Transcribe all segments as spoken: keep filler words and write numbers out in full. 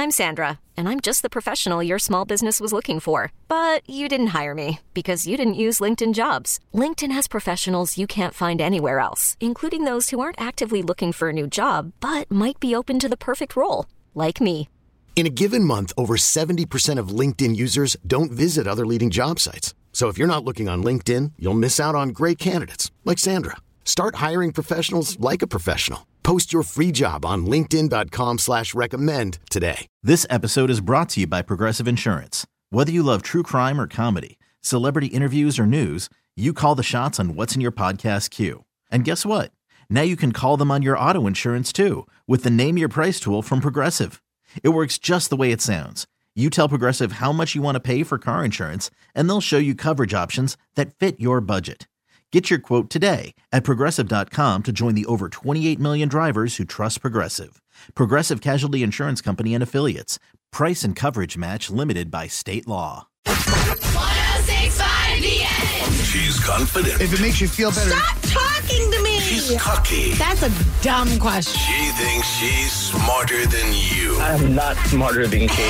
I'm Sandra, and I'm just the professional your small business was looking for. But you didn't hire me because you didn't use LinkedIn Jobs. LinkedIn has professionals you can't find anywhere else, including those who aren't actively looking for a new job, but might be open to the perfect role, like me. In a given month, over seventy percent of LinkedIn users don't visit other leading job sites. So if you're not looking on LinkedIn, you'll miss out on great candidates like Sandra. Start hiring professionals like a professional. Post your free job on linkedin.com slash recommend today. This episode is brought to you by Progressive Insurance. Whether you love true crime or comedy, celebrity interviews or news, you call the shots on what's in your podcast queue. And guess what? Now you can call them on your auto insurance too with the Name Your Price tool from Progressive. It works just the way it sounds. You tell Progressive how much you want to pay for car insurance, and they'll show you coverage options that fit your budget. Get your quote today at Progressive dot com to join the over twenty-eight million drivers who trust Progressive. Progressive Casualty Insurance Company and Affiliates. Price and coverage match limited by state law. one oh six point five The Edge. She's confident. If it makes you feel better. Stop talking to me. She's cocky. That's a dumb question. She thinks she's smarter than you. I'm not smarter than Katie.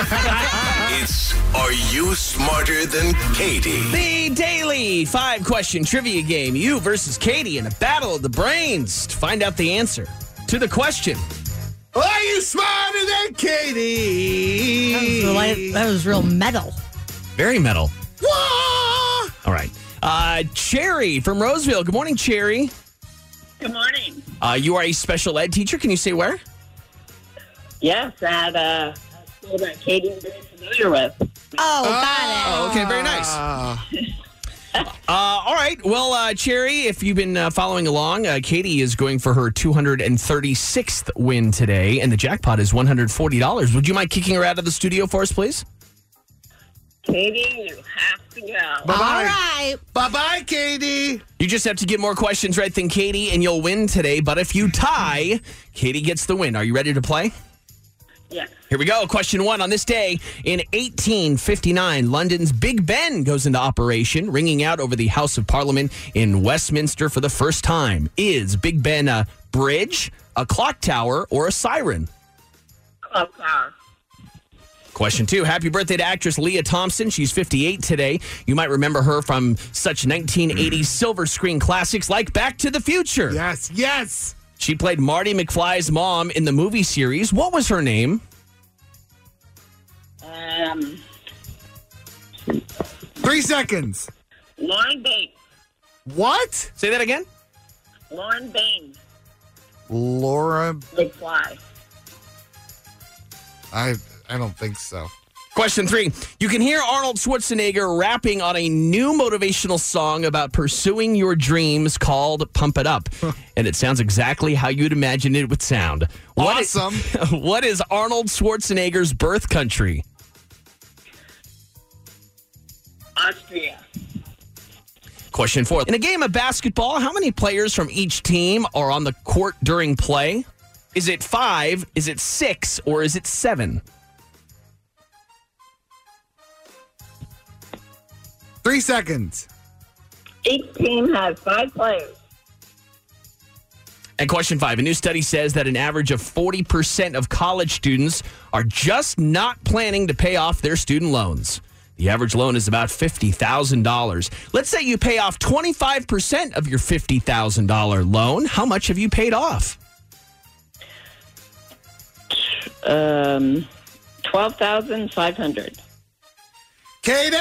It's Are You Smarter Than Katie? The daily five-question trivia game. You versus Katie in a battle of the brains to find out the answer to the question. Are you smarter than Katie? That was, real, that was real metal. Very metal. Wah! All right. Uh, Cherry from Roseville. Good morning, Cherry. Good morning. Uh, you are a special ed teacher. Can you say where? Yes, at uh, a school that Katie is very familiar with. Oh, got Oh, okay. Very nice. Uh, all right. Well, uh, Cherry, if you've been uh, following along, uh, Katie is going for her two hundred thirty-sixth win today, and the jackpot is one hundred forty dollars. Would you mind kicking her out of the studio for us, please? Katie, you have to go. it. All right. Bye-bye, Katie. You just have to get more questions right than Katie, and you'll win today. But if you tie, Katie gets the win. Are you ready to play? Yeah. Here we go. Question one. On this day in eighteen fifty-nine, London's Big Ben goes into operation, ringing out over the House of Parliament in Westminster for the first time. Is Big Ben a bridge, a clock tower, or a siren? Clock tower. Question two. Happy birthday to actress Leah Thompson. She's fifty-eight today. You might remember her from such nineteen eighties silver screen classics like Back to the Future. Yes, yes. She played Marty McFly's mom in the movie series. What was her name? Um, Three seconds. Lauren Baines. What? Say that again. Lauren Baines. Laura. McFly. I I don't think so. Question three. You can hear Arnold Schwarzenegger rapping on a new motivational song about pursuing your dreams called Pump It Up. And it sounds exactly how you'd imagine it would sound. What is- Awesome. what is Arnold Schwarzenegger's birth country? Austria. Question four. In a game of basketball, how many players from each team are on the court during play? Is it five, is it six, or is it seven? Three seconds. Each team has five players. And question five. A new study says that an average of forty percent of college students are just not planning to pay off their student loans. The average loan is about fifty thousand dollars. Let's say you pay off twenty-five percent of your fifty thousand dollars loan. How much have you paid off? Um, twelve thousand five hundred. Katie!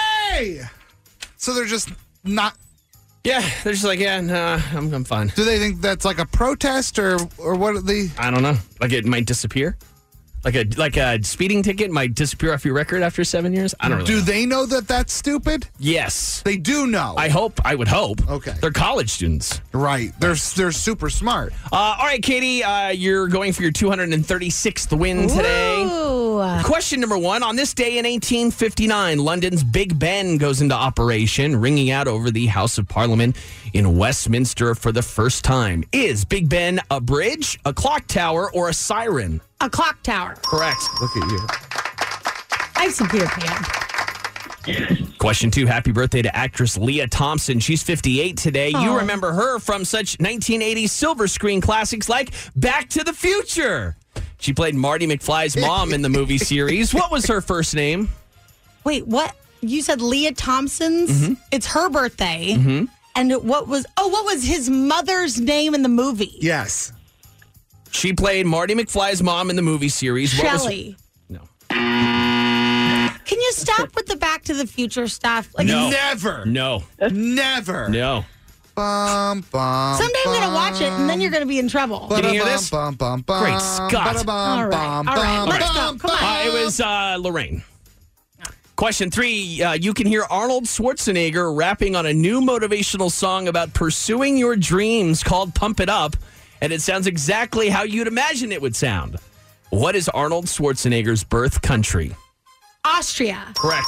So they're just not. Yeah, they're just like, yeah, nah, I'm, I'm fine. Do they think that's like a protest or or what? Are they? I don't know. Like it might disappear? Like a like a speeding ticket might disappear off your record after seven years? I don't really Do know. they know that that's stupid? Yes. They do know. I hope. I would hope. Okay. They're college students. Right. They're they're super smart. Uh, all right, Katie, uh, you're going for your two hundred thirty-sixth win today. Ooh. Question number one. On this day in eighteen fifty-nine, London's Big Ben goes into operation, ringing out over the House of Parliament in Westminster for the first time. Is Big Ben a bridge, a clock tower, or a siren? A clock tower. Correct. Look at you. I see Peter Pan. Question two. Happy birthday to actress Leah Thompson. She's fifty-eight today. Oh. You remember her from such nineteen eighties silver screen classics like Back to the Future. She played Marty McFly's mom in the movie series. What was her first name? Wait, what? You said Leah Thompson's? Mm-hmm. It's her birthday. Mm-hmm. And what was, oh, what was his mother's name in the movie? Yes. She played Marty McFly's mom in the movie series. What was her- Shelley. No. Can you stop with the Back to the Future stuff? Like, No. Never. No. Never. No. Bum, bum, someday I'm going to watch it, and then you're going to be in trouble. Did you hear this? Bum, bum, bum, Great Scott. All right, all right, let's go. Come on. Uh, it was uh, Lorraine. Question three. Uh, you can hear Arnold Schwarzenegger rapping on a new motivational song about pursuing your dreams called Pump It Up, and it sounds exactly how you'd imagine it would sound. What is Arnold Schwarzenegger's birth country? Austria. Correct.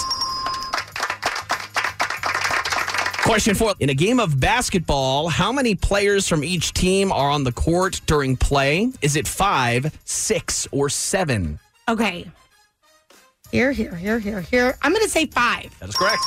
Question four. In a game of basketball, how many players from each team are on the court during play? Is it five, six, or seven? Okay. Here, here, here, here, here. I'm going to say five. That is correct.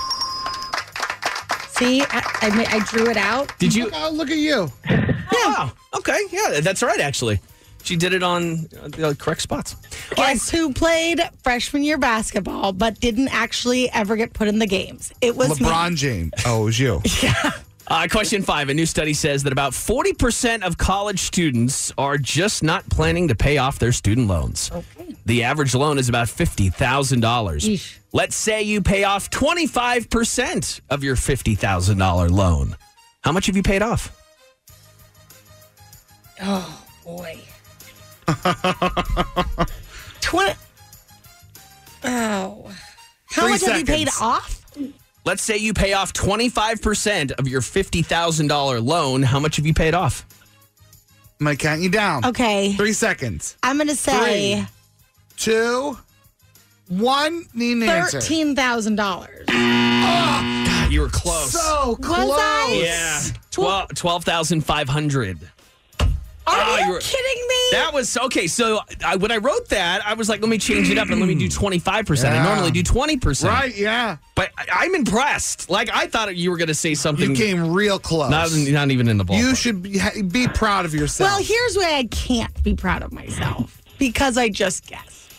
See, I, I, ma- I drew it out. Did you? Oh, look at you. Oh, okay. Yeah, that's right, actually. She did it on uh, the correct spots. Guess who played freshman year basketball but didn't actually ever get put in the games? It was LeBron me. James. Oh, it was you. Uh, question five. A new study says that about forty percent of college students are just not planning to pay off their student loans. Okay. The average loan is about fifty thousand dollars. Yeesh. Let's say you pay off twenty-five percent of your fifty thousand dollars loan. How much have you paid off? Oh, boy. Twenty. Oh. How Three much have you paid seconds. off? Let's say you pay off twenty-five percent of your fifty thousand dollars loan. How much have you paid off? I'm going to count you down. Okay. Three seconds. I'm going to say Three. Two. One. Need an answer. thirteen thousand dollars. God, you were close. So close. Was I? Yeah. twelve twelve thousand five hundred. Are Oh, you you were- kidding me? That was okay. So I, when I wrote that, I was like, let me change it up and let me do twenty-five percent. I Yeah. normally do twenty percent. Right, yeah. But I, I'm impressed. Like, I thought you were going to say something. You came real close. Not, not even in the ballpark. You should be, be proud of yourself. Well, here's why I can't be proud of myself. Because I just guessed.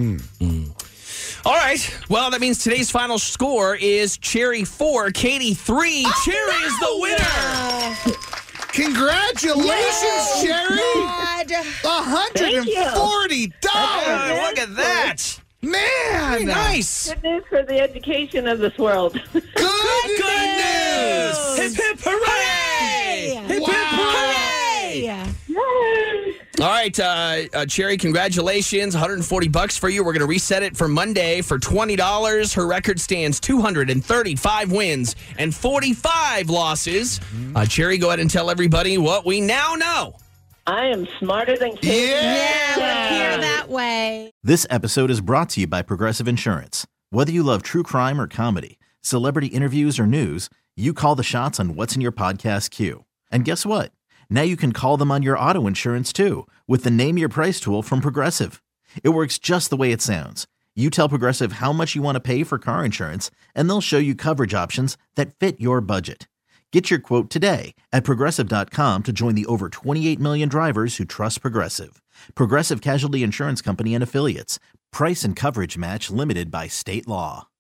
All right. Well, that means today's final score is Cherry four, Katie three. Oh, Cherry is the winner. Congratulations, Cherry. God. one hundred forty dollars. Oh, look at that. Man. Nice. Good news for the education of this world. Good, Good news. Hip, hip, hooray. Hip, hip, hooray. Hey. All right, uh, uh, Cherry, congratulations. one hundred forty bucks for you. We're going to reset it for Monday for twenty dollars. Her record stands two hundred thirty-five wins and forty-five losses. Uh, Cherry, go ahead and tell everybody what we now know. I am smarter than Katie. Yeah, we're here that way. This episode is brought to you by Progressive Insurance. Whether you love true crime or comedy, celebrity interviews or news, you call the shots on what's in your podcast queue. And guess what? Now you can call them on your auto insurance too with the Name Your Price tool from Progressive. It works just the way it sounds. You tell Progressive how much you want to pay for car insurance, and they'll show you coverage options that fit your budget. Get your quote today at Progressive dot com to join the over twenty-eight million drivers who trust Progressive. Progressive Casualty Insurance Company and Affiliates. Price and coverage match limited by state law.